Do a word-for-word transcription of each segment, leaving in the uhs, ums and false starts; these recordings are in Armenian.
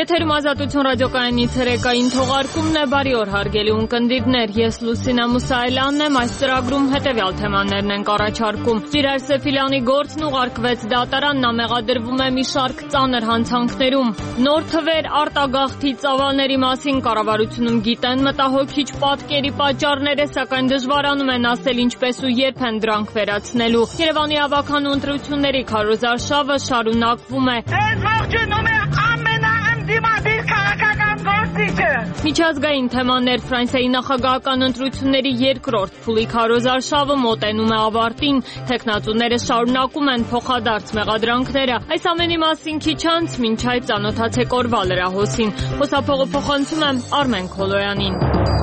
Եթերում Ազատություն ռադիոկայանից հրեկային թողարկումն է, բարի օր հարգելի ունկնդիրներ, ես Լուսինա Մուսայելյանն եմ, այս ծրագրում հետևյալ թեմաներն ենք առաջարկում։ Ծիրար Սեֆիլյանի գործն ուղարկվեց դատարան, նա մեղադրվում է մի շարք ծանր հանցանքներում։ Նոր թվեր արտագաղթի ծավալների մասին կառավարությունում գիտեն մտահոգիչ պատկերի պատճառները, սակայն դժվարանում են ասել ինչպես ու երբ են դրանք վերացնելու։ Երևանի ավագանու ընտրությունների քարոզարշավը շարունակվում է։ Միջազգային թեմաներ Ֆրանսիայի նախագահական ընտրությունների երկրորդ փուլի քարոզարշավը մոտենում է ավարտին, թեկնածուները շարունակում են փոխադարձ մեղադրանքները։ Այս ամենի մասին քիչ անց մինչ այդ ծանոթացեք օրվա լրահոսին։ Խոսափողը փոխանցում եմ Արմեն Քոլոյանին։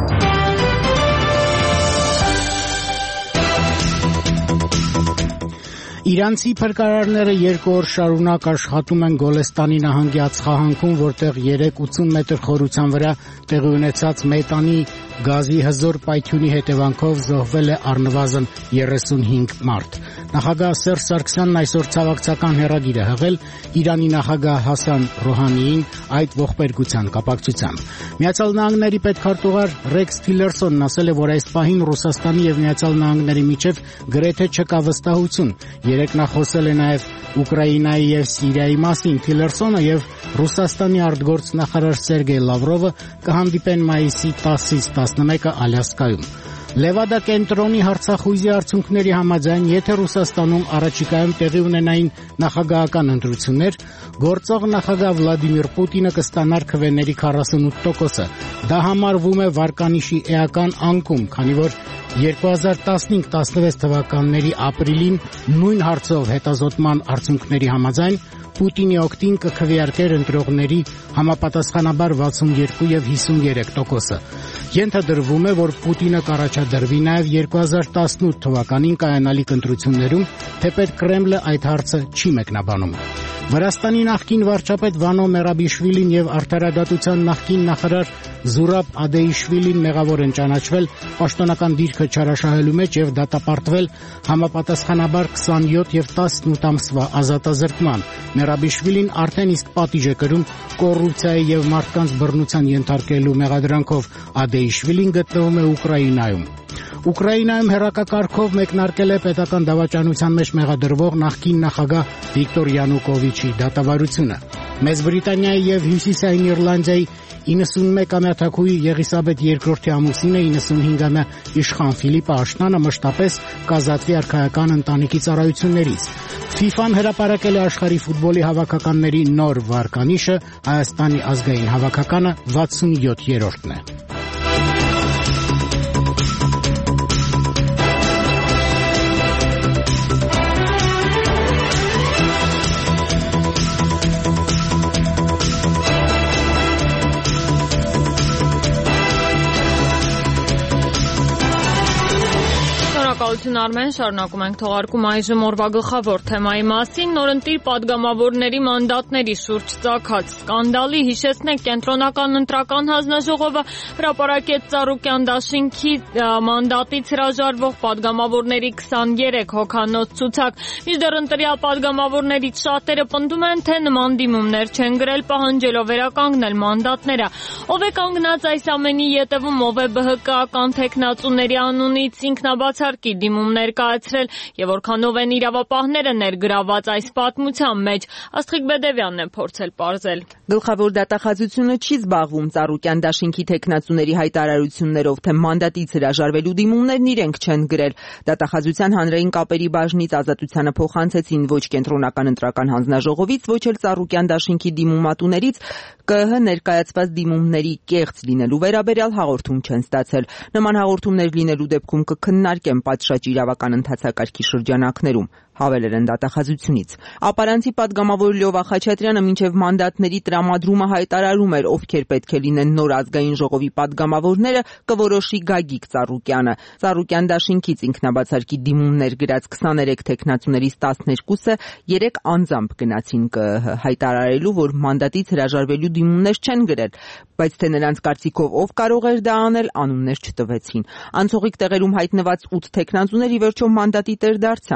Իրանցի փրկարարները երկու օր շարունակ աշխատում են Գոլեստանի նահանգի ածխահանքում, որտեղ երեք ութուն մետր խորության վրա տեղի ունեցած մետանի գազի հզոր պայթյունի հետևանքով զոհվել է առնվազն երեսունհինգ մարդ։ Նախագահ Սերժ Սարգսյանն այսօր ցավակցական հեռագիր է հղել Իրանի նախագահ Հասան Ռոհանիին այդ ողբերգության կապակցությամբ։ Միացյալ Նահանգների պետքարտուղար Ռեքս Թիլերսոնն ասել է, որ այս պահին Ռուսաստանի եւ Միացյալ Նահանգների միջև գրեթե չկա վստահություն։ Երեկ նա խոսել է նաև Ուկրաինայի եւ Սիրիայի մասին։ Թիլերսոնը եւ Ռուսաստանի արտգործնախարար Սերգեյ Լավրովը կհանդիպեն մայիսի տասից տասնմեկը Ալյասկայում։ Լևադա կենտրոնի հարցախույզի արդյունքների համաձայն, եթե Ռուսաստանում առաջիկայում տեղի ունենային նախագահական ընտրություններ, գործող նախագահ Վլադիմիր Պուտինը կստանար քվեների քառասունութ տոկոսը։ Դա համարվում է վարկանիշի էական անկում, քանի որ երկու հազար տասնհինգ տասնվեց թվականների ապրիլին նույն հարցով հետազոտման արդյունքների համաձայն Պուտինի օգտին կքվեարկեր ընտրողների համապատասխանաբար վաթսունյոթ եւ հիսունյոթ տոկոսը։ Ենթադրվում է, որ Պուտինը կառաջադրվի նաև երկու հազար տասնութ թվականին կայանալիք ընտրություններում, թեպետ Կրեմլը այդ հարցը չի մեկնաբանում։ Վրաստանի նախկին վարչապետ Վանո Մերաբիշվիլին եւ արդարադատության նախկին նախարար Զուրաբ Ադեիշվիլին մեղավոր են ճանաչվել պաշտոնական դիրքը չարաշահելու մեջ եւ դատապարտվել համապատասխանաբար քսանյոթ եւ տասնութ ամսվա ազատազրկման։ Մերաբիշվիլին արդեն իսկ պատիժ է կրում կոռուպցիայի եւ մարդկանց բռնության ենթարկելու մեղադրանքով։ Ադեիշվիլին գտնվում է Ուկրաինայում։ Ուկրաինայում հերակակարգով մեկնարկել է պետական դավաճանության մեջ մեղադրվող նախկին նախագահ Վիկտոր Յանուկովիչի դատավարությունը։ Մեծ Բրիտանիայի եւ Հյուսիսային Իռլանդիայի իննսունմեկամյա թագուհի Եղիսաբեթ երկրորդի ամուսինը իննսունհինգամյա իշխան Ֆիլիպ Աշնանը մշտապես կազատվի արքայական ընտանիքի ծառայություններից։ ֆիֆան հրապարակել է աշխարհի ֆուտբոլի հավաքականների նոր վարկանիշը, Հայաստանի ազգային հավաքականը վաթսունյոթերորդն է։ Շնորհակալություն Արմեն, շարունակում ենք թողարկում այժմ օրվա գլխավոր թեմայի մասին։ Նորընտիր падգամավորների մանդատների շուրջ ծագած սկանդալի հիշեցնենք կենտրոնական ընտրական հանձնաժողովը հրապարակեց Ծառուկյան դաշինքի մանդատից հրաժարվող падգամավորների քսաներեք հոգանոց ցուցակ։ Մինչդեռ ընտրյալ падգամավորներից շատերը պնդում են, թե նման դիմումներ չեն գրել, պահանջելով վերականգնել մանդատները։ Ով է կանգնած այս ամենի ետևում, ով է ԲՀԿ-ական թեկնածուների անունից ինքնաբացարկի դիմումներ կայացրել եւ որքանով են իրավապահները ներգրաված այս պատմության մեջ, Աստղիկ Բեդևյանն է փորձել պարզել։ Գլխավոր դատախազությունը չի զբաղվում Ծառուկյան դաշինքի թեկնածուների հայտարարություններով, թե մանդատից հրաժարվելու դիմումներն իրենք չեն գրել։ Դատախազության հանրային կապերի բաժնից ազատությանը փոխանցեցին ոչ կենտրոնական ընտրական հանձնաժողովից, ոչ էլ Ծառուկյան դաշինքի դիմումատուներից ԿԸՀ ներկայացված դիմումների կեղծ լինելու վերաբերյալ հաղորդում չեն ստացել։ Նման հաղորդումներ լինելու դեպքում կքննարկեն պատշաճ իրավական ընթացակարգի շրջանակներում, հավելել են դատախազությունից։ Ապարանցի падգամավոր Լյովա Խաչատրյանը մինչև մանդատների տրամադրումը հայտարարում էր, ովքեր պետք է լինեն նոր ազգային ժողովի падգամավորները, կորոշի Գագիկ Ծառուկյանը։ Ծառուկյան դաշինքից ինքնաբացարկի դիմումներ գրած քսաներեք թեկնածուներից տասներկուսը երեք անձամբ գնացին ԿԸՀ, հայտարարելու, որ մանդատից հրաժարվելու դիմումներ չեն գրել, բայց թե նրանց կարծիքով ով կարող էր դա անել, անուններ չտվեցին։ Անցողիկ տեղերում հայտնված ութ թեկնածուներ ի վերջո մանդատի տեր դարձան։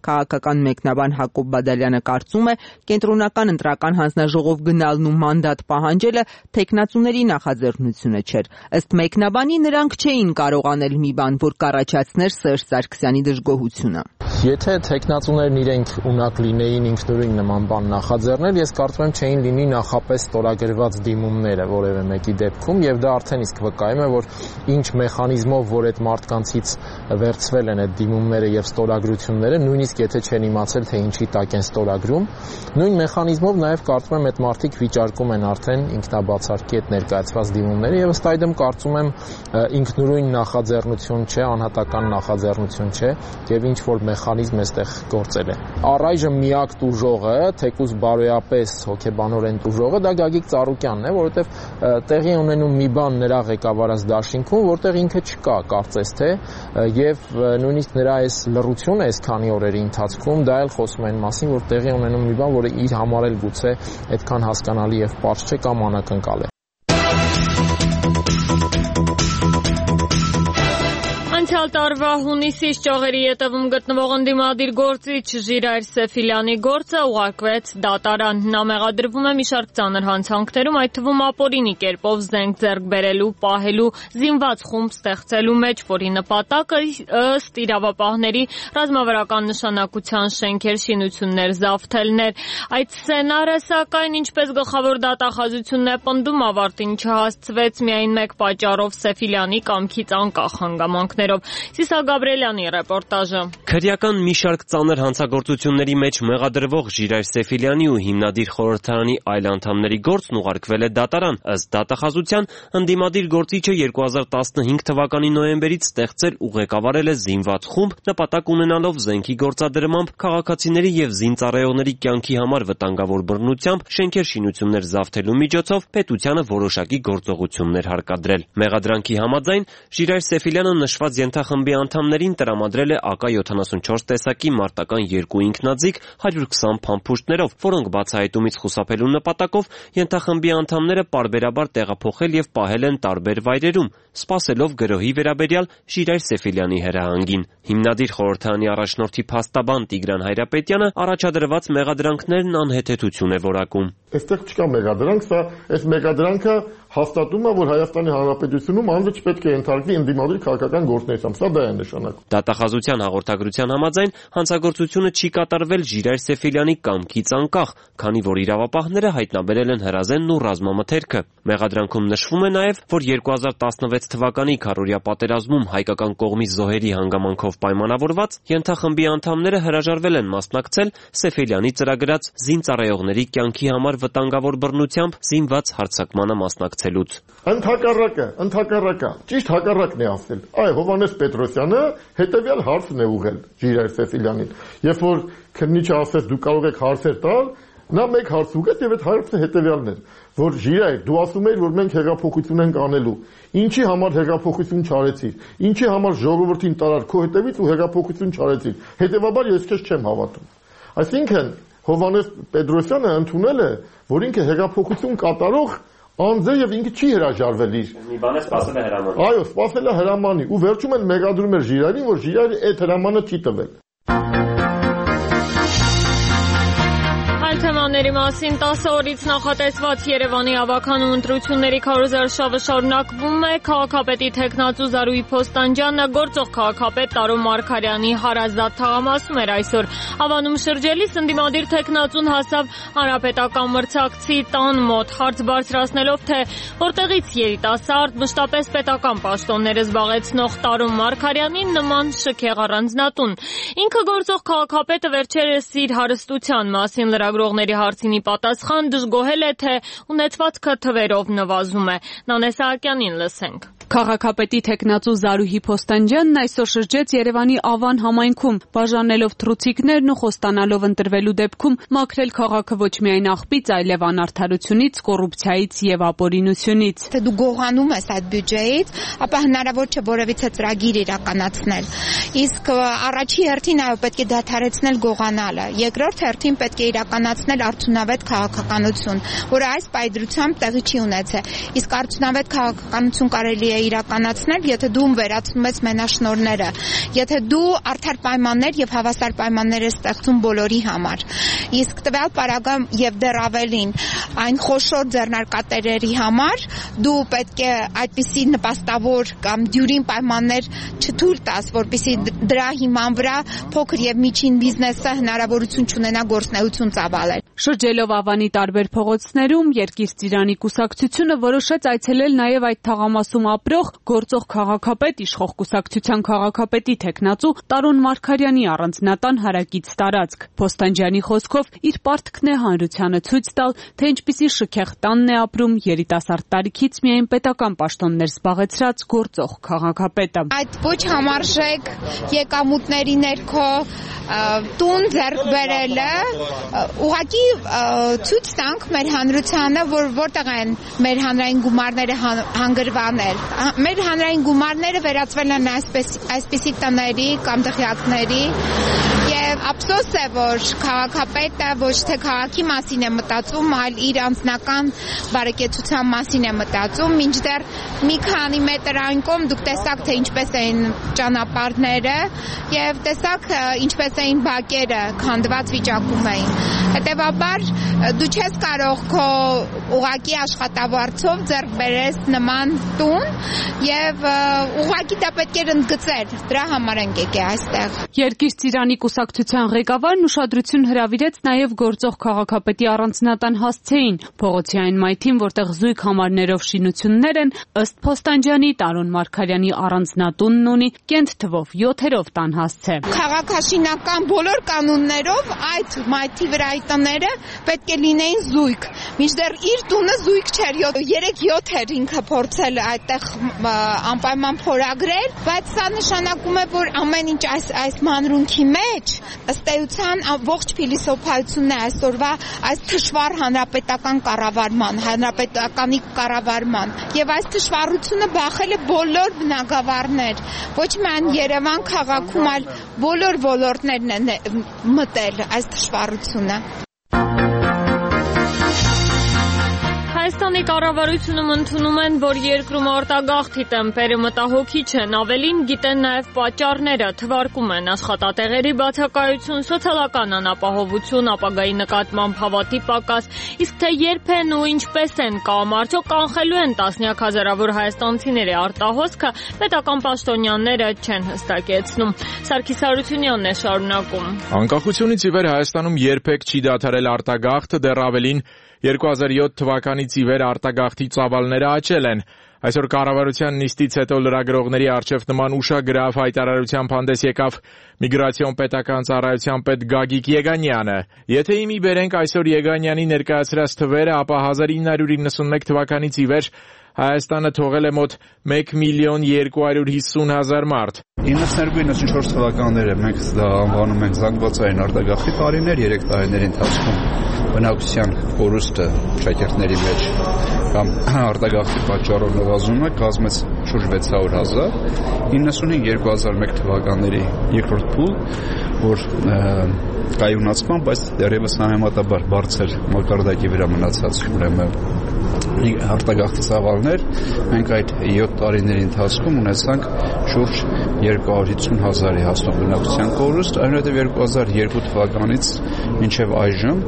Քաղաքական մեկնաբան Հակոբ Բադալյանը կարծում է, կենտրոնական ընտրական հանձնաժողով գնալն ու մանդատ պահանջելը թեկնածուների նախաձեռնությունը չէր։ Ըստ մեկնաբանի նրանք չէին կարող անել մի բան, որ կառաջացներ Սերժ Սարգսյանի դժգոհությունը։ Եթե թեկնածուներն իրենք ունակ լինեին ինքնուրույն նման բան նախաձեռնել, ես կարծում եմ չէին լինի նախապես ստորագրված դիմումները որևէ մեկի դեպքում, եւ դա արդեն իսկ վկայում է, որ ինչ մեխանիզմով, որ այդ մարդկանցից վերցվել են այդ դիմումները եւ ստորագրությունները, նույնիսկ եթե չեն իմացել, թե ինչի տակ են ստորագրում, նույն մեխանիզմով նաեւ կարծում եմ այդ մարդիկ վիճարկում են արդեն ինքնաբացարկի այդ ներկայացված դիմումները եւ ըստ այդմ կարծում եմ ինքնուրույն նախաձեռնություն չէ, անհատական նախաձեռնություն չէ եւ ինչ որ մեխանիզմ էստեղ գործել է։ Առայժմ միակ տուժողը, թեկուզ բարոյապես հոգեբանորեն տուժողը դա Գագիկ Ծառուկյանն է, որովհետև տեղի ունենում մի բան նրա ղեկավարած դաշինքում, որտեղ ինքը չկա, կարծես թե, եւ նույնիսկ նրա այս լռությունը այս քանի օրերի ընթացքում դա էլ խոսում է այն մասին, որ տեղի ունենում մի բան, որը իր համար էլ գուցե այդքան հասկանալի եւ պարզ չէ կամ անակնկալ է։ Անցյալ տարվա հունիսից ճյուղերի ետևում գտնվող ընդդիմադիր գործիչ Ժիրայր Սեֆիլյանի գործը ուղարկվեց դատարան։ Նա մեղադրվում է մի շարք ծանր հանցանքներում, այդ թվում ապօրինի կերպով զենք ձեռք բերելու, պահելու, զինված խումբ ստեղծելու մեջ, որի նպատակը ըստ իրավապահների ռազմավարական նշանակության շենքեր, շինություններ զավթելն էր։ Այդ սցենարը, սակայն, ինչպես գլխավոր դատախազությունն է պնդում, ավարտին չհասցվեց միայն մեկ պատճառով՝ Սեֆիլյանի կամքից անկախ հանգամանքներով։ Սիսա Գաբրելյանի ռեպորտաժը։ Քրեական մի շարք ծանր հանցագործությունների մեջ մեղադրվող Ժիրայր Սեֆիլյանի ու հիմնադիր խորհրդարանի այլ անդամների գործն ուղարկվել է դատարան։ Ըստ դատախազության, ընդդիմադիր գործիչը երկու հազար տասնհինգ թվականի նոյեմբերից ստեղծել ու ղեկավարել է զինված խումբ, նպատակ ունենալով զենքի գործադրմամբ, քաղաքացիների եւ զինծառայողների կյանքի համար վտանգավոր բռնությամբ, շենքեր շինություններ զավթելու միջոցով պետությանը որոշակի գործողություններ հարկադրել։ Մեղադրանքի համաձայն Ժիրայր Սեֆիլյանը նշված ենթախմբի անդամներին տրամադրել է ԱԿ յոթանասունչորս տեսակի մարտական երկու ինքնաձիգ հարյուր քսան փամփուշտներով, որոնք բացահայտումից խուսափելու նպատակով ենթախմբի անդամները պարբերաբար տեղափոխել եւ պահել են տարբեր վայրերում, սպասելով գրոհի վերաբերյալ Ժիրայր Սեֆիլյանի հրահանգին։ Հիմնադիր խորհրդարանի առաջնորդի փաստաբան Տիգրան Հայրապետյանը առաջադրված մեղադրանքներն անհեթեթություն է որակում։ Այստեղ չկա մեղադրանք, սա այս մեղադրանքը հաստատում է, որ Հայաստանի Հանրապետությունում անձը չպետք է ենթարկվի ընդդիմադիր քաղաքական գործունեությամբ, սա դա է նշանակում։ Դատախազության հաղորդագրության համաձայն հանցագործությունը չի կատարվել Ժիրայր Սեֆիլյանի կամքից անկախ, քանի որ իրավապահները հայտնաբերել են հրազենն ու ռազմամթերքը։ Մեղադրանքում նշվում է նաև, որ երկու հազար տասնվեց թվականի քառօրյա պատերազմում հայկական կողմի զոհերի հանգամանքով պայմանավորված ենթախմբի անդամները հրաժարվել են մասնակցել Սեֆիլյանի ծրագրած զինծառայողների կյանքի համար վտանգավոր բռնությամբ զինված հարձակմանը մասնակցելուց։ Ընդհակառակը, ընդհակառակը, ճիշտ հակառակն է ասել։ Այ Հովհաննես Պետրոսյանը հետևյալ հարցն է ուղղել Ժիրայր Սեֆիլյանին։ Երբ որ քննիչը ասեց դու կարող եք հարցեր տալ, նա մեկ հարց ուղղեց եւ այդ հարցը հետևյալն էր, որ Ժիրայր, դու ասում ես, որ մենք հեղափոխություն ենք անելու։ Ինչի համար հեղափոխություն չարեցիր։ Ինչի համար ժողովրդին տարար քո հետևից ու հեղափոխություն չարեցիր։ Հետևաբար ես քեզ չեմ հավատում։ Այսինքն Հովհաննես Պետրոսյանը ընդունել է, որ ինքը հեղափոխություն կատարող անձ է եւ ինքը չի հրաժարվել իր։ Մի բան է սպասել է հրամանի։ Այո, սպասել է հրամանի ու վերջում են մեղադրում էր Ժիրայրին, որ Ժիրայրը այդ հրամանը չի տվել։ Թեմաների մասին տասը օրից նախատեսված Երևանի ավականու ընտրությունների քարոզարշավը շարունակվում է։ Քաղաքապետի թեկնածու Զարուհի Փոստանջյանը գործող քաղաքապետ Տարո Մարգարյանի հարազատ թաղամասում էր այսօր։ Ավանում շրջելիս ընդդիմադիր թեկնածուն հասավ հանրապետական մրցակցի տան մոտ, հարց բարձրացնելով, թե որտեղից երիտասարդ, մշտապես պետական պաշտոններ զբաղեցնող Տարո Մարգարյանին նման շքեղ առանձնատուն։ Ինքը գործող քաղաքապետը վերջերս իր հարստության մասին լրագրողների հարցինի պատասխան դժգոհել է, թե ունեցվածքը թվերով նվազում է։ Նանե Սահակյանին լսենք։ Քաղաքապետի թեկնածու Զարուհի Փոստանջյանն այսօր շրջեց Երևանի Ավան համայնքում, բաժանելով թռուցիկներն ու խոստանալով ընտրվելու դեպքում մաքրել քաղաքը ոչ միայն աղբից, այլև անարդարությունից, կոռուպցիայից եւ ապօրինությունից։ Թե դու գողանում ես այդ բյուջեից, ապա հնարավոր չէ որևիցե ծրագիր իրականացնել։ Իսկ առաջի հերթին այո պետք է դադարեցնել գողանալը։ Երկրորդ հերթին պետք է իրականացնել արդյունավետ քաղաքականություն, որը այս պայծրությամբ տեղի չի ունեցել։ Իսկ արդյունավետ քաղաքականություն կարելի է է իրականացնել, եթե դու վերացնում ես մենաշնորհները, եթե դու արդար պայմաններ եւ հավասար պայմաններ ես ստեղծում բոլորի համար։ Իսկ տվյալ պարագայում եւ դեռ ավելին, այն խոշոր ձեռնարկատերերի համար դու պետք է այդպիսի նպաստավոր կամ դյուրին պայմաններ չթույլ տաս, որպեսզի դրա հիման վրա փոքր եւ միջին բիզնեսը հնարավորություն չունենա գործունեություն ծավալել։ Շրջելով Ավանի տարբեր փողոցներում Երկիր Ծիրանի կուսակցությունը որոշեց այցելել նաև այդ թաղամասում ապրող գործող քաղաքապետ, իշխող կուսակցության քաղաքապետի թեկնածու Տարոն Մարգարյանի առանձնատան հարակից տարածք։ Փոստանջյանի խոսքով իր պարտքն է հանրությանը ցույց տալ, թե ինչպիսի շքեղ տանն է ապրում երիտասարդ տարիքից միայն պետական պաշտոններ զբաղեցրած գործող քաղաքապետը։ Այդ ոչ համարժեք եկամուտների ներքո տուն ձեռք բերելը ուղղակի ցույց տանք մեր հանրությանը, որ որտեղ են մեր հանրային գումարները հանգրվանել։ Մեր հանրային գումարները վերածվել են այսպես այսպիսի տների կամ դղյակների եւ ափսոս է, որ քաղաքապետը ոչ թե քաղաքի մասին է մտածում, այլ իր անձնական բարեկեցության մասին է մտածում, մինչդեռ մի քանի մետր այն կողմ դուք տեսաք, թե ինչպես էին ճանապարհները եւ տեսաք ինչպես էին բակերը քանդված վիճակում էին։ Հետևաբար դու չես կարող քո ուղակի աշխատավարձով ձեռք բերես նման տուն եւ ուղակի դա պետք է ընդգծել։ Դրա համար ենք եկել այստեղ։ Երկիր Ծիրանի կուսակցության ղեկավարն ուշադրություն հրավիրեց նաեւ գործող քաղաքապետի առանձնատան հասցեին, փողոցի այն մայթին, որտեղ զույգ համարներով շինություններ են, ըստ Փոստանջյանի Տարոն Մարգարյանի առանձնատունն ունի կենտ թվով յոթերով տան հասցե։ Քաղաքաշինական բոլոր կանոններով այդ մայթի վրայի տները պետք է լինեին զույգ։ Մինչդեռ իր տունը զույգ չէր, երեք յոթ էր ինքը փորձել այդտեղ անպայման փորագրել, բայց սա նշանակում է, որ ամեն ինչ այս այս մանրունքի մեջ ըստ էության ողջ փիլիսոփայությունն է այսօրվա այս թշվառ հանրապետական կառավարման, հանրապետականի կառավարման եւ այս թշվառությունը բախել է բոլոր բնակավարներ, ոչ միայն Երևան քաղաքում, այլ բոլոր ոլորտներն են մտել այս թշվառությունը։ Հայաստանի կառավարությունում ընդունում են, որ երկրում արտագաղթի տեմպերը մտահոգիչ են, ավելին գիտեն նաև պատճառները, թվարկում են աշխատատեղերի բացակայություն, սոցիալական անապահովություն, ապագայի նկատմամբ հավատի պակաս, իսկ թե երբ են ու ինչպես են կամ արդյոք կանխելու են տասնյակ հազարավոր հայաստանցիների արտահոսքը, պետական պաշտոնյաները չեն հստակեցնում։ Սարգիս Հարությունյանն է շարունակում։ Անկախությունից ի վեր Հայաստանում երբեք չի դադարել արտագաղթը, դեռ ավելին երկու հազար յոթ թվականից ի վեր արտագաղթի ծավալները աճել են։ Այսօր կառավարության նիստից հետո լրագրողների առջև նման ուշագրավ հայտարարությամբ հանդես եկավ Միգրացիոն պետական ծառայության պետ Գագիկ Եգանյանը։ Եթե իմի բերենք այսօր Եգանյանի ներկայացրած թվերը, ապա հազար ինը հարյուր իննսունմեկ թվականից ի վեր Հայաստանը թողել է մոտ մեկ միլիոն երկու հարյուր հիսուն հազար մարդ։ իննսունհինգ իննսունչորս թվականները մենք դա անվանում ենք զանգվածային արտագաղթի տարիներ, երեք տարիների ընթացքում բնակչության կորուստը շահերների մեջ կամ արտագաղթի պատճառով նվազումը կազմեց շուրջ վեց հարյուր հազար, իննսունհինգ երկու հազար մեկ թվականների երկրորդ փուլ, որ կայունացման, բայց դեռևս համեմատաբար բարձր մակարդակի վրա մնացած ուրեմն արտագաղթի ծավալներ, մենք այդ յոթ տարիների ընթացքում ունեցանք շուրջ երկու հարյուր հիսուն հազարի հասնող բնակչության կորուստ, այնուհետև երկու հազար երկու թվականից մինչև այժմ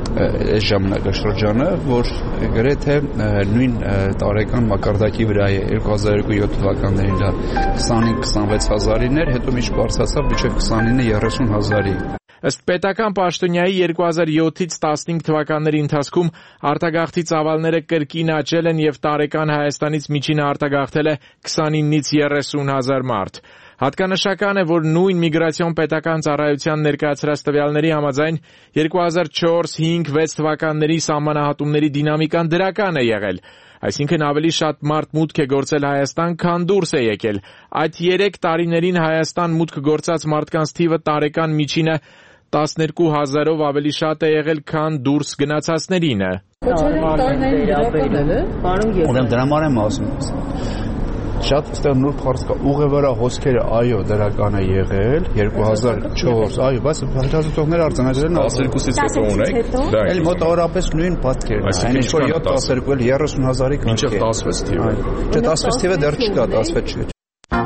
այս ժամանակաշրջանը, որ գրեթե նույն տարեկան մակարդակի վրա է, երկու հազար երկու յոթ թվականներին դա քսանհինգ քսանվեց հազարին էր, հետո միշտ բարձրացավ մինչև քսանինը երեսուն հազարի։ Ըստ պետական պաշտոնյայի երկու հազար յոթից տասնհինգ թվականների ընթացքում արտագաղթի ծավալները կրկին աճել են եւ տարեկան Հայաստանից միջինը արտագաղթել է քսանինից երեսուն հազար մարդ։ Հատկանշական է, որ նույն Միգրացիոն պետական ծառայության ներկայացրած տվյալների համաձայն երկու հազար չորս, հինգ, վեց թվականների սահմանահատումների դինամիկան դրական է եղել։ Այսինքն ավելի շատ մարդ մուտք է գործել Հայաստան, քան դուրս է եկել։ Այդ երեք տարիներին Հայաստան մուտք գործած մարդկանց թիվը տարեկան միջինը տասներկու հազարով ավելի շատ է եղել, քան դուրս գնացածներինը։ Ուրեմն դրա համար եմ ասում։ շատ այստեղ նուրբ հարց կա։ Ուղևորա հոսքերը այո դրական է եղել երկու հազար չորս, այո, բայց հետազոտողները արձանագրել են տասներկուսից հետո ունեք։ Դա էլ մոտավորապես նույն պատկերն է։ Այն ինչ որ յոթ տասներկու էլ երեսուն հազարի կարգ է։ Մինչև տասվեց թիվը։ Չէ, տասվեց թիվը դեռ չկա, տասվեց չէ։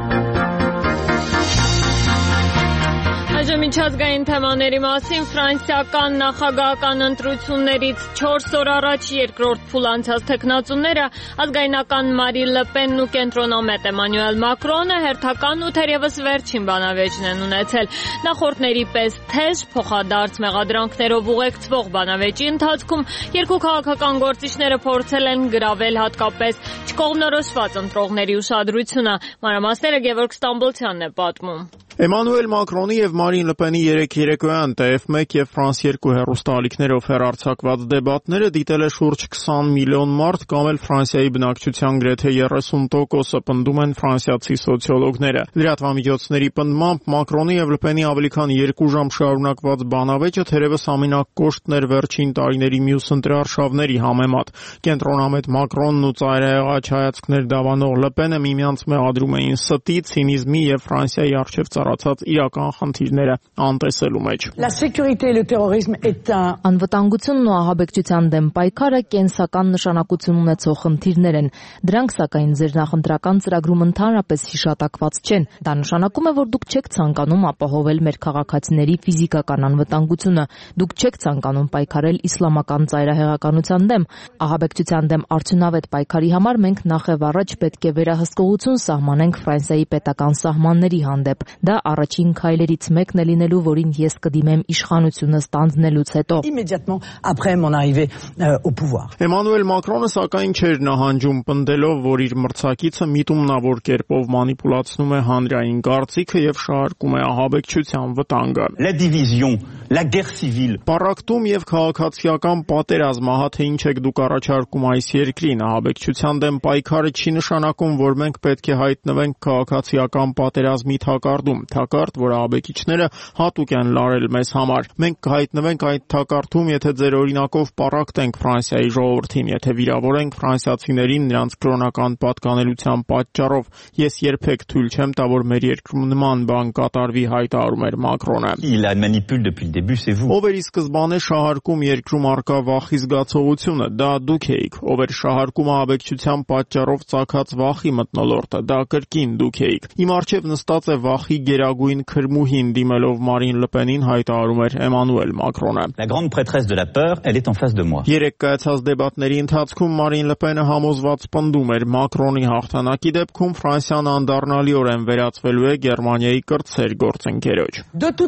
Միջազգային թեմաների մասին ֆրանսիական նախագահական ընտրություններից չորս օր առաջ երկրորդ փուլ անցած տեխնացուները ազգայնական Մարին Լը Պենն ու կենտրոնամետ Էմանուել Մակրոնը հերթական ու թերևս վերջին բանավեճն են ունեցել։ Նախորդների պես թեժ փոխադարձ մեղադրանքներով ուղեկցվող բանավեճի ընթացքում երկու քաղաքական գործիչները փորձել են գրավել հատկապես չկողմնորոշված ընտրողների ուշադրությունը։ Մանրամասները Գևորգ Ստամբոլցյանն է պատմում։ Էմանուել Մակրոնի եւ Մարին Լը Պենի երեկ երեկոյան T F one եւ France two հեռուստաալիքներով հեռարձակված դեբատները դիտել է շուրջ քսան միլիոն մարդ կամ էլ Ֆրանսիայի բնակչության գրեթե երեսուն տոկոսը, պնդում են ֆրանսիացի սոցիոլոգները։ Լրատվամիջոցների պնդմամբ Մակրոնի եւ Լը Պենի ավելի քան երկու ժամ շարունակված բանավեճը թերևս ամենակոշտն էր վերջին տարիների մյուս ընտրարշավների համեմատ։ Կենտրոնամետ Մակրոնն ու ծայրահեղաչ հայացքներ դավանող Լը Պենը միմյանց մեղադրում էին ստի, ցինիզմի եւ Ֆրանսիայի առջեւ ծառացած իրական խնդիրները անտեսելու մեջ։ Անվտանգությունն ու ահաբեկչության դեմ պայքարը կենսական նշանակություն ունեցող խնդիրներ են։ Դրանք սակայն ձեր նախընտրական ծրագրում ընդհանրապես հիշատակված չեն։ Դա նշանակում է, որ դուք չեք ցանկանում ապահովել մեր քաղաքացիների ֆիզիկական անվտանգությունը։ Դուք չեք ցանկանում պայքարել իսլամական ծայրահեղականության դեմ։ Ահաբեկչության դեմ արդյունավետ պայքարի համար մենք նախև առաջ պետք է վերահսկողություն սահմանենք Ֆրանսիայի պետական սահմանների հանդեպ։ Դա առաջին քայլերից մեկն է լինելու, որին ես կդիմեմ իշխանությունը ստանձնելուց հետո։ Էմանուել Մակրոնը սակայն չէր նահանջում, պնդելով, որ իր մրցակիցը միտումնավոր կերպով մանիպուլացնում է հանրային կարծիքը եւ շահարկում է ահաբեկչության վտանգը։ Պառակտում եւ քաղաքացիական պատերազմ, ահա թե ինչ եք դուք առաջարկում այս երկրին։ Ահաբեկչության դեմ պայքարը չի նշանակում, որ մենք պետք է հայտնվենք քաղաքացիական պատերազմի թակարդում, թակարդ, որ ահաբեկիչները հատուկ են լարել մեզ համար։ Մենք կհայտնվենք այդ թակարդում, եթե ձեր օրինակով պառակտենք Ֆրանսիայի ժողովրդին, եթե վիրավորենք ֆրանսիացիներին նրանց կրոնական պատկանելության պատճառով։ Ես երբեք թույլ չեմ տա, որ մեր երկրում նման բան կատարվի, հայտարարում էր Մակրոնը։ Ով էր ի սկզբանե շահարկում երկրում առկա վախի զգացողությունը, դա դուք էիք։ Ով էր շահարկում ահաբեկչության պատճառով ծագած վախի մթնոլորտը, դա կրկին դուք էիք։ Իմ առջև նստած է վախի գերագույն քրմուհին, դիմելով Մարին Լը Պենին հայտարարում էր Էմանուել Մակրոնը։ Երեք կայացած դեբատների ընթացքում Մարին Լը Պենը համոզված պնդում էր Մակրոնի հաղթանակի դեպքում Ֆրանսիան անդառնալիորեն վերածվելու է Գերմանիայի կրտսեր գործընկերոջ։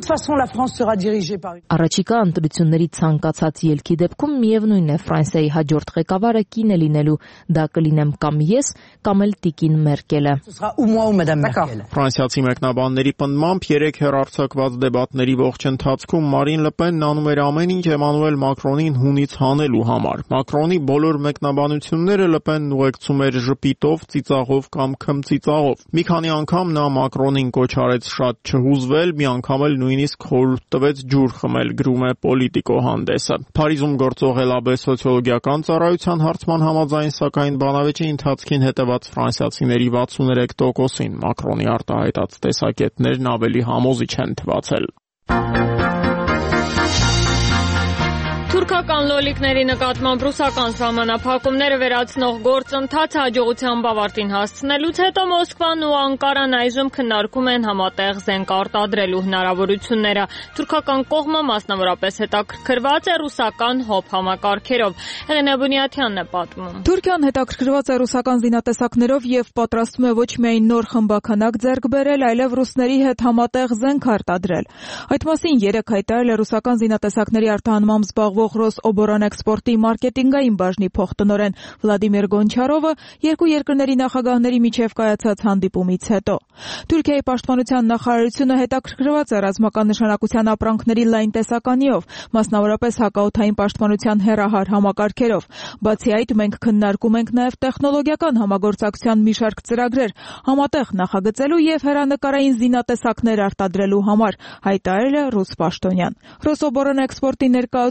Առաջիկա ընտրությունների ցանկացած ելքի դեպքում միևնույն է Ֆրանսիայի հաջորդ ղեկավարը կին է լինելու, դա կլինեմ կամ ես, կամ էլ տիկին Մերկելը։ Ֆրանսիացի մեկնաբանների պնդմամբ երեք հեռարձակված դեբատների ողջ ընթացքում Մարին Լը Պենն անում էր ամեն ինչ Էմանուել Մակրոնին հունից հանելու համար։ Մակրոնի բոլոր մեկնաբանությունները Լը Պենն ուղեկցում էր ժպիտով, ծիծաղով կամ քմծիծաղով։ Մի քանի անգամ նա Մակրոնին կոչ արեց շատ չհուզվել, մի անգամ էլ նույնիսկ խորհուրդ տվեց ջուր խմել, գրում է Պոլիտիկո հանդեսը։ Փարիզում գործող Էլաբե սոցիոլոգիական ծառայության հարցման համաձայն, սակայն բանավեճի ընթացքին հետևած ֆրանսիացիների վաթսուներեք տոկոսին Մակրոնի արտահայտած տեսակետներն ավելի համոզիչ են թվացել։ Թուրքական լոլիկների նկատմամբ ռուսական սահմանափակումները վերացնող գործընթացը հաջողությամբ ավարտին հասցնելուց հետո Մոսկվան ու Անկարան այժմ քննարկում են համատեղ զենք արտադրելու հնարավորությունները։ Թուրքական կողմը մասնավորապես հետաքրքրված է ռուսական հոբ համակարգերով։ Հեղինե Բունյաթյանն է պատմում։ Թուրքիան հետաքրքրված է ռուսական զինատեսակներով եւ պատրաստվում է ոչ միայն նոր խմբականակ ձեռք բերել, այլև ռուսների հետ համատեղ զենք արտադրել։ Այդ մասին երեկ հայտարարել է ռուսական զինատեսակների արտահանմամբ զբաղվող Ռոսոբորանէքսպորտի մարքեթինգային բաժնի փոխտնօրեն Վլադիմիր Գոնչարովը երկու երկրների նախագահների միջև կայացած հանդիպումից հետո։ Թուրքիայի պաշտպանության նախարարությունը հետաքրքրված է ռազմական նշանակության ապրանքների լայն տեսականիով, մասնավորապես հակաօդային պաշտպանության հեռահար համակարգերով։ Բացի այդ, մենք քննարկում ենք նաև տեխնոլոգիական համագործակցության մի շարք ծրագրեր համատեղ նախագծելու եւ հեռանկարային զինատեսակներ արտադրելու համար, հայտարարել է ռուս պաշտոնյան։ Ռոսոբորանէքսպորտի ներկայացուցիչը նաև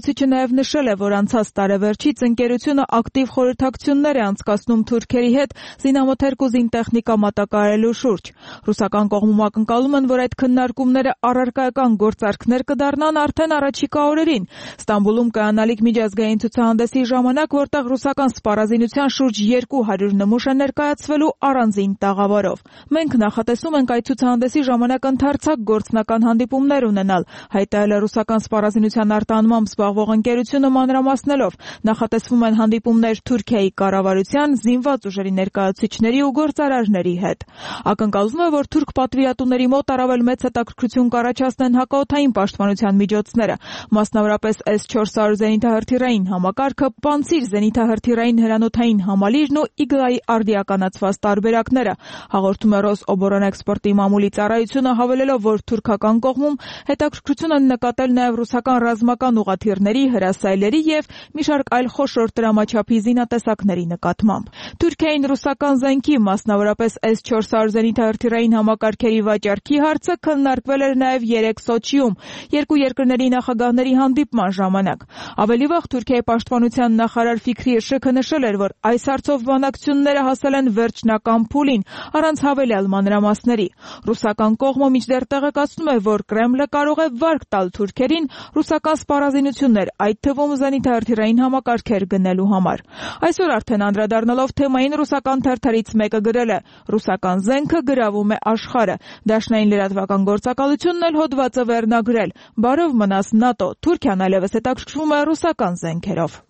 նաև նշել է, որ անցած տարեվերջից ընկերությունը ակտիվ խորհրդակցություններ է անցկացնում թուրքերի հետ զինամթերք ու զինտեխնիկա մատակարարելու շուրջ։ Ռուսական կողմում ակնկալում են, որ այդ քննարկումները առարկայական գործարքներ կդառնան արդեն առաջիկա օրերին։ Ստամբուլում կայանալիք միջազգային ցուցահանդեսի ժամանակ, որտեղ ռուսական սպառազինության շուրջ երկու հարյուր նմուշ է ներկայացվելու առանձին տաղավարով։ Մենք նախատեսում ենք այդ ցուցահանդեսի ժամանակ ընդարձակ գործնական հանդիպումներ ունենալ, հայտարարել է ռուսական սպառազինության արտահանմամբ զբաղվող ընկերությունը մանրամասնելով։ Նախատեսվում են հանդիպումներ Թուրքիայի կառավարության, զինված ուժերի ներկայացուցիչների ու գործարարների հետ։ Ակնկալվում է, որ թուրք պատվիրատուների մոտ առավել մեծ հետաքրքրություն կառաջացնեն հակաօդային պաշտպանության միջոցները, մասնավորապես էս չորս հարյուր զենիթահրթիռային համակարգը, Պանցիր զենիթահրթիռային հրանոթային համալիրն ու Իգլայի արդիականացված տարբերակները, հաղորդում է Ռոսոբորանէքսպորտի մամուլի ծառայությունը, հավելելով, որ թուրքական կողմում հետաքրքրություն են նկատել նաև ռուսական ռազմական ուղղաթիռների, հրասայլերի եւ մի շարք այլ խոշոր տրամաչափի զինատեսակների նկատմամբ։ Թուրքիային ռուսական զենքի, մասնավորապես էս չորս հարյուր զենիթահրթիռային համակարգերի վաճառքի հարցը քննարկվել էր նաև երեկ Սոչիում երկու երկրների նախագահների հանդիպման ժամանակ։ Ավելի վաղ Թուրքիայի պաշտպանության նախարար Ֆիքրի Շեքը նշել էր, որ այս հարցով բանակցությունները հասել են վերջնական փուլին, առանց հավելյալ մանրամասների։ Ռուսական կողմը մինչդեռ տեղեկացնում է, որ Կրեմլը կարող է վարկ տալ թուրքերին ռուսական սպառազինություններ, այդ թվում զենիթահրթիռային համակարգեր գնելու համար։ Այսօր արդեն անդրադառնալով թեմային, ռուսական թերթերից մեկը գրել է. «Ռուսական զենքը գրավում է աշխարհը»։ Դաշնային լրատվական գործակալությունն էլ հոդված է վերնագրել. «Բարով մնաս ՆԱՏՕ, Թուրքիան այլևս հետաքրքրվում է ռուսական զենքերով»։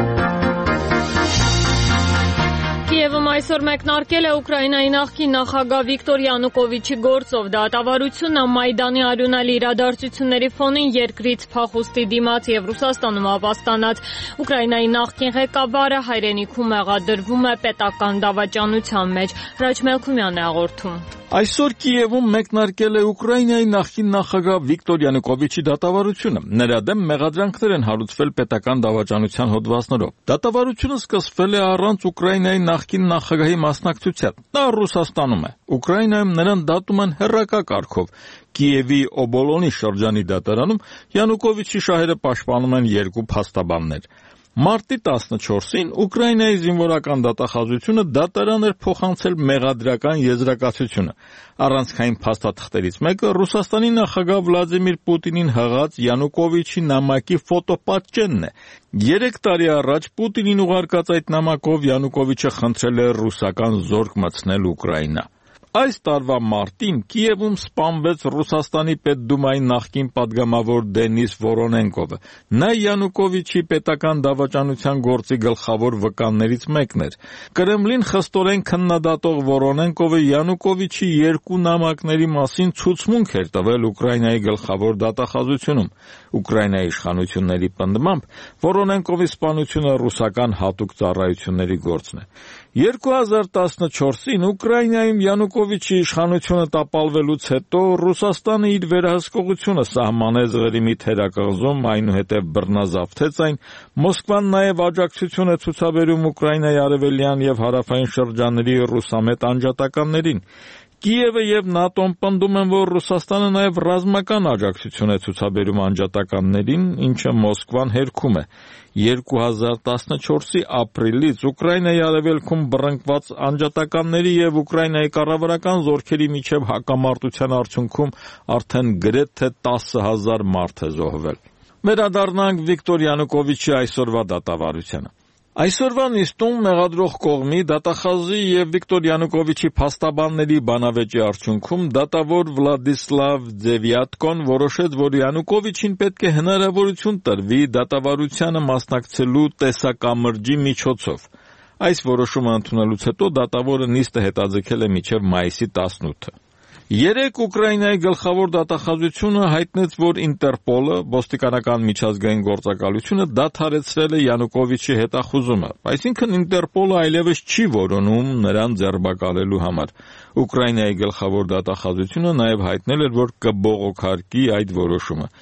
Կիևում այսօր մեկնարկել է Ուկրաինայի նախկին նախագահ Վիկտոր Յանուկովիչի գործով դատավարությունը Մայդանի արյունալի իրադարձությունների ֆոնին երկրից փախուստի դիմաց եւ Ռուսաստանում ապաստանած Ուկրաինայի նախկին ղեկավարը հայրենիքում մեղադրվում է պետական դավաճանության մեջ։ Ռաջ Մելքումյանն է հաղորդում։ Այսօր Կիևում մեկնարկել է Ուկրաինայի նախկին նախագահ Վիկտոր Յանուկովիչի դատավարությունը։ Նրա դեմ մեղադրանքներ են հարուցվել պետական դավաճանության հոդվածներով։ Դատավարությունը սկսվել է առանց Ուկրաինայի նախկին նախագահի մասնակցության։ Նա Ռուսաստանում է։ Ուկրաինայում նրան դատում են հեռակա կարգով։ Կիևի Օբոլոնի շրջանի դատարանում Յանուկովիչի շահերը պաշտպանում են երկու փաստաբաններ։ Մարտի տասնչորսին Ուկրաինայի զինվորական դատախազությունը դատարան էր փոխանցել մեղադրական եզրակացությունը։ Առանցքային փաստաթղթերից մեկը Ռուսաստանի նախագահ Վլադիմիր Պուտինին հղած Յանուկովիչի նամակի ֆոտոպատճենն է։ Երեք տարի առաջ Պուտինին ուղարկած այդ նամակով Յանուկովիչը խնդրել է ռուսական զորք մտցնել Ուկրաինա։ Այս տարվա մարտին Կիևում սպանվեց Ռուսաստանի Պետդումայի նախկին падգամավոր Դենիս Վորոնենկովը։ Նա Յանուկովիչի պետական դավաճանության գործի գլխավոր վկաններից մեկն էր։ Կրեմլին խստորեն քննադատող Վորոնենկովը Յանուկովիչի երկու նամակների մասին ցուցմունք էր տվել Ուկրաինայի գլխավոր դատախազությունում։ Ուկրաինայի իշխանությունների պնդմամբ Վորոնենկովի սպանությունը ռուսական հատուկ ծառայությունների գործն է։ երկու հազար տասնչորսին Ուկրաինայում Յանուկովիչի իշխանությունը տապալվելուց հետո Ռուսաստանը իր վերահսկողությունը սահմանեց Ղրիմի թերակղզում, այնուհետև բռնազավթեց այն։ Մոսկվան նաև աջակցություն է ցուցաբերում Ուկրաինայի արևելյան եւ հարավային շրջանների ռուսամետ անջատականներին։ Կիևը եւ ՆԱՏՕ-ն պնդում են, որ Ռուսաստանը նաև ռազմական աջակցություն է ցուցաբերում անջատականներին, ինչը Մոսկվան հերքում է։ երկու հազար տասնչորսի ապրիլից Ուկրաինայի արևելքում բռնկված անջատականների եւ Ուկրաինայի կառավարական զորքերի միջև հակամարտության արդյունքում արդեն գրեթե տասը հազար մարդ է զոհվել։ Վերադառնանք Վիկտոր Յանուկովիչի այսօրվա դատավարությանը։ Այսօրվա նիստում մեղադրող կողմի դատախազի եւ Վիկտոր Յանուկովիչի փաստաբանների բանավեճի արդյունքում դատավոր Վլադիսլավ Ձևյատկոն որոշեց, որ Յանուկովիչին պետք է հնարավորություն տրվի դատավարությանը մասնակցելու տեսակամրջի միջոցով։ Այս որոշումը ընդունելուց հետո դատավորը նիստը հետաձգել է մինչև մայիսի տասնութը։ Երեկ Ուկրաինայի գլխավոր դատախազությունը հայտնեց, որ Ինտերպոլը, ոստիկանական միջազգային գործակալությունը դադարեցրել է Յանուկովիչի հետախուզումը, այսինքն Ինտերպոլը այլևս չի որոնում նրան ձերբակալելու համար։ Ուկրաինայի գլխավոր դատախազությունը նաև հայտնել էր, որ կբողոքարկի այդ որոշումը։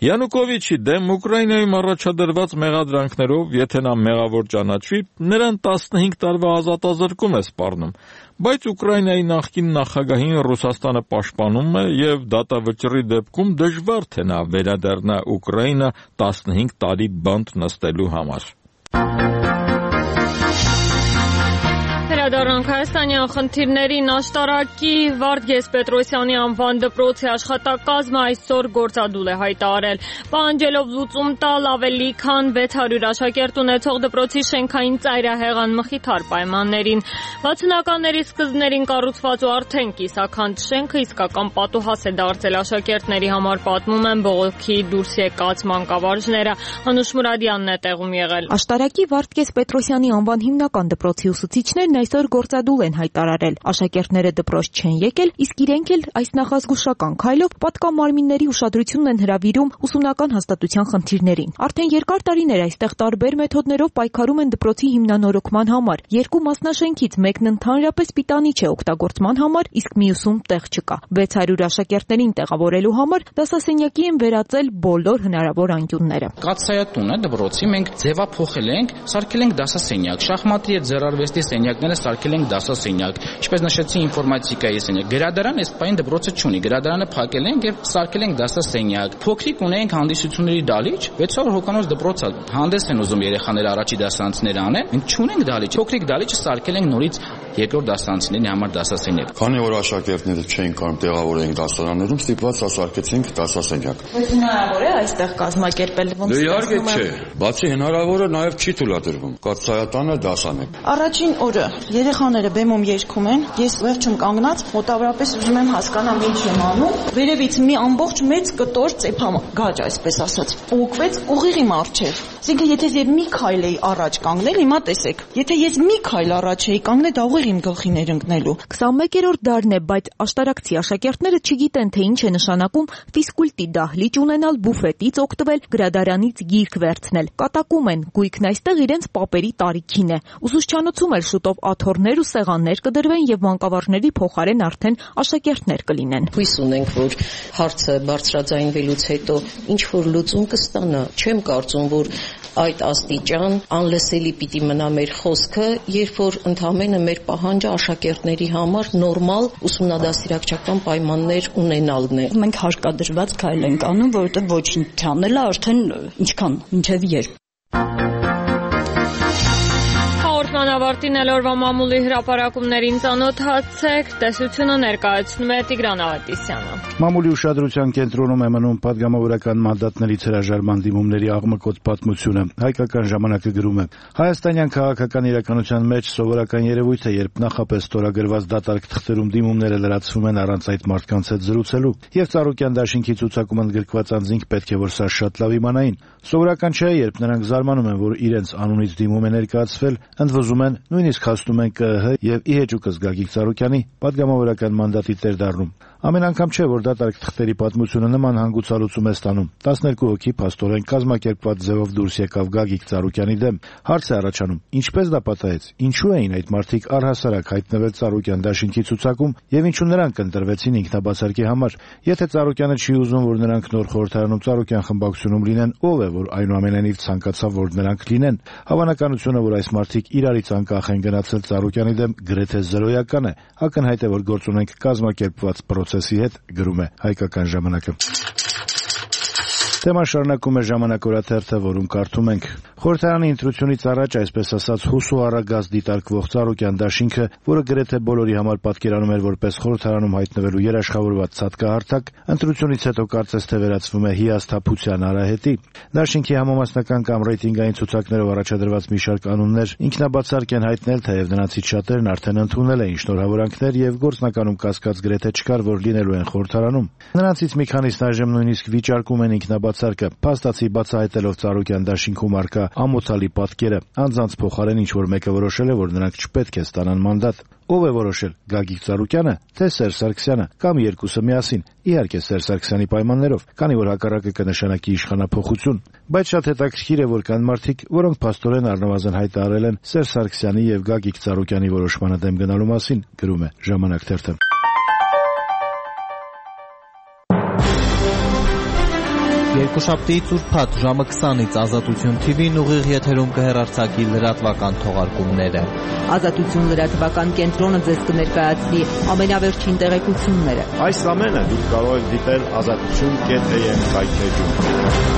Յանուկովիչի դեմ Ուկրաինայում առաջադրված մեղադրանքներով, եթե նա մեղավոր ճանաչվի, նրան տասնհինգ տարվա ազատազրկում է սպառնում, բայց Ուկրաինայի նախկին նախագահին Ռուսաստանը պաշտպանում է եւ դատավճռի դեպքում դժվար թե նա վերադառնա Ուկրաինա տասնհինգ տարի բանտ նստելու համար։ Վերադառնանք Հայաստանյան խնդիրներին աշտարակի Վարդգես Պետրոսյանի անվան դպրոցի աշխատակազմը այսօր գործադուլ է հայտարարել, պահանջելով լուծում տալ ավելի քան վեց հարյուր աշակերտ ունեցող դպրոցի շենքային ծայրահեղ անմխիթար պայմաններին։ վաթսունականների սկզբներին կառուցված ու արդեն կիսաքանդ շենքը իսկական պատուհաս է դարձել աշակերտների համար, պատմում են բողոքի դուրս եկած մանկավարժները։ Անուշ Մուրադյանն է տեղում եղել։ Աշտարակի Վարդգես Պետրոսյանի անվան հիմնական դպրոցի ուսուցիչներն այսօր գործադուլ են հայտարարել։ Աշակերտները դպրոց չեն եկել, իսկ իրենք էլ այս նախազգուշական քայլով պատկամարմինների ուշադրությունն են հրավիրում ուսումնական հաստատության խնդիրներին։ Արդեն երկար տարիներ այստեղ տարբեր մեթոդներով պայքարում են դպրոցի հիմնանորոգման համար։ Երկու մասնաշենքից մեկն ընդհանրապես պիտանի չէ օգտագործման համար, իսկ մյուսում տեղ չկա։ վեց հարյուր աշակերտներին տեղավորելու համար դասասենյակի են վերածել բոլոր հնարավոր անկյունները։ Կաթսայատունը դպրոցի մենք ձևափոխել ենք, սարքել ենք դասասենյակ, շախմատի եւ ձեռարվեստի սենյակները սարքել ենք դասասենյակ, ինչպես նշեցի ինֆորմատիկայի սենյակ։ Գրադարան այս պայն դպրոցը չունի, գրադարանը փակել ենք եւ սարքել ենք դասասենյակ։ Փոքրիկ ունենք հանդիսությունների դալիճ, վեց հարյուր հոգանոց դպրոցը հանդես են ուզում երեխաները առաջի դասարանցիները անեն, մենք չունենք դալիճ, փոքրիկ դալիճը սարքել ենք նորից երկրորդ դասարանցիների համար դասասենյակ։ Քանի որ աշակերտները չէին կարող տեղավորել դասարաններում, ստիպված սարքեցինք դասասենյակ։ Բայց հնարավոր է այստեղ կազմակերպել ոնց։ Դե իհարկե չէ, բացի հնարավորը նաեւ չի թույլատրվում։ Կաթսայատանը դասան է։ Առաջին օրը երեխաները բեմում երգում են, ես վերջում կանգնած մոտավորապես ուզում եմ հասկանամ ինչ եմ անում։ Վերևից մի ամբողջ մեծ կտոր ծեփամ գաճ, այսպես ասած, ուղղվեց ուղիղի մարչև։ Այսինքն եթե ես մի քայլ էի առաջ կանգնել, հիմա տեսեք, եթե ես մի քայլ առաջ էի կանգնել, դա ուղիղ իմ գլխին էր ընկնելու։ քսանմեկերորդ դարն է, բայց աշտարակցի աշակերտները չգիտեն, թե ինչ է նշանակում ֆիզկուլտի դահլիճ ունենալ, բուֆետից օգտվել, գրադարանից գիրք վերցնել։ Կատակում են, գույքն այստեղ իրենց պապերի տարիքին է։ Ուսուցչանոցում էլ շուտով աթոռներ ու սեղաններ կդրվեն եւ մանկավարժների փոխարեն արդեն աշակերտներ կլինեն։ Հույս ունենք, որ հարցը բարձրաձայնվելուց հետո ինչ որ լուծում կստանա։ Չեմ կարծում, որ այդ աստիճան անլսելի պիտի մնա մեր խոսքը, երբ որ ընդհանրապես մեր պահանջը աշակերտների համար նորմալ ուսումնադաստիարակչական պայմաններ ունենալն է։ Մենք հարկադրված քայլ ենք անում, որովհետեւ ոչինչ չանելը արդեն ինչքան, ինչեւ երբ։ Ավարտին έλորվա մամուլի հրապարակումներին ծանոթացեք, տեսությունը ներկայացնում է Տիգրան Ավետիսյանը։ Մամուլի ուշադրության կենտրոնում է մնում պատգամավորական մանդատներից հրաժարման դիմումների աղմկոտ պատմությունը։ Հայկական ժամանակը գրում է. Հայաստանյան քաղաքական իրականության մեջ սովորական երևույթ է, երբ նախապես ստորագրված դատարկ թղթերում դիմումները լրացվում են առանց այդ մարդկանց հետ զրուցելու, եւ Ծառուկյան դաշինքի ցուցակում ընդգրկված անձինք պետք է որ սա շատ լավ իմանային։ Սովորական չէ, երբ նրանք զարմանում են, որ իրենց անունից դիմում է ներկայացվել, ընդվզում են, նույնիսկ հաստում են ԿԸՀ եւ ի հեճուկս Գագիկ Ծառուկյանի պատգամավորական մանդատի տեր դառնում։ Ամեն անգամ չէ, որ դատարկ թղթերի պատմությունը նման հանգուցալուծում է ստանում։ տասներկու հոգի փաստորեն կազմակերպված ձևով դուրս եկավ Գագիկ Ծառուկյանի դեմ։ Հարց է առաջանում. ինչպես դա պատահեց։ Ինչու էին այդ մարդիկ առհասարակ հայտնվել Ծառուկյան դաշինքի ցուցակում եւ ինչու նրանք ընտրվեցին ինքնաբացարկի համար։ Եթե Ծառուկյանը չի ուզում, որ նրանք նոր խորհրդարանում Ծառուկյան խմբակցությունում լինեն, ով է, որ այնուամենայնիվ ցանկացավ, որ նրանք լինեն։ Հավանականությունը, որ այս մարդիկ իրարից անկախ են գնացել Ծառուկյանի դեմ, գրեթե զրոյական է։ Ակնհայտ է, որ գործ ունենք կազմակերպված process-ի հետ, գրում է Հայկական ժամանակը։ Թեման շարունակում է Ժամանակ օրաթերթը, որում կարդում ենք. Խորհրդարանի ընտրությունից առաջ, այսպես ասած, հուսու առագազ դիտարկվող Ծառուկյան դաշինքը, որը գրեթե բոլորի համար պատկերանում էր որպես խորհրդարանում հայտնվելու երաշխավորված ցածկահարթակ, ընտրությունից հետո կարծես թե վերածվում է հիասթափության արահետի։ Դաշինքի համամասնական կամ ռեյտինգային ցուցակներով առաջադրված մի շարք անուններ ինքնաբացարկ են հայտնել, թեև նրանցից շատերն արդեն ընդունել էին շնորհավորանքներ եւ գործնականում կասկած գրեթե չկար, որ լինելու են խորհրդարանում։ Նրանցից մի քանիսն այժմ նույնիսկ վիճարկում են ինքնաբացարկը, փաստացի բացահայտելով Ծառուկյան դաշինքում արկա ամոթալի պատկերը, անձանց փոխարեն ինչ որ մեկը որոշել է, որ նրանք չպետք է ստանան մանդատ։ Ով է որոշել՝ Գագիկ Ծառուկյանը, թե Սերժ Սարգսյանը, կամ երկուսը միասին։ Իհարկե Սերժ Սարգսյանի պայմաններով, քանի որ հակառակը կնշանակի իշխանափոխություն։ Բայց շատ հետաքրքիր է, որ կան մարդիկ, որոնք փաստորեն առնվազն հայտարարել են Սերժ Սարգսյանի եւ Գագիկ Ծառուկյանի որոշմանը դեմ գնալու մասին, գրում է Ժամանակ թերթը։ Երկուշաբթիից ուրբաթ ժամը քսանից Ազատություն Թի Վին ուղիղ եթերում կհեռարձակի լրատվական թողարկումները։ Ազատություն լրատվական կենտրոնը ձեզ կներկայացնի ամենավերջին տեղեկությունները։ Այս ամենը դուք կարող եք դիտել ազատություն կետ էյ էմ սայթերում։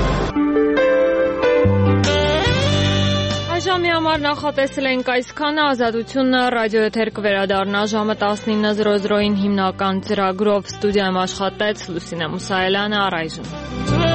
Ժամի համար նախատեսել ենք այսքանը, Ազատությունը ռադիոեթեր կվերադառնա ժամը տասնինը զրո զրոյին հիմնական ծրագրով։ Ստուդիայում աշխատեց Լուսինե Մուսայելյանը, առայժմ։